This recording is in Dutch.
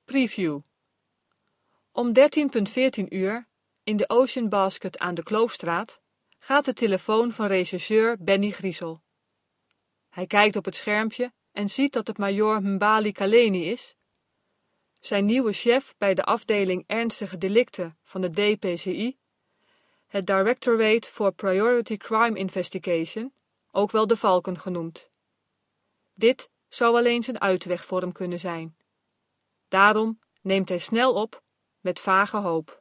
Preview. Om 13:14 uur, in de Ocean Basket aan de Kloofstraat, gaat de telefoon van rechercheur Benny Griesel. Hij kijkt op het schermpje en ziet dat het majoor Mbali Kaleni is, zijn nieuwe chef bij de afdeling Ernstige Delicten van de DPCI, het Directorate for Priority Crime Investigation, ook wel de Valken genoemd. Dit zou wel eens een uitweg voor hem kunnen zijn. Daarom neemt hij snel op, met vage hoop.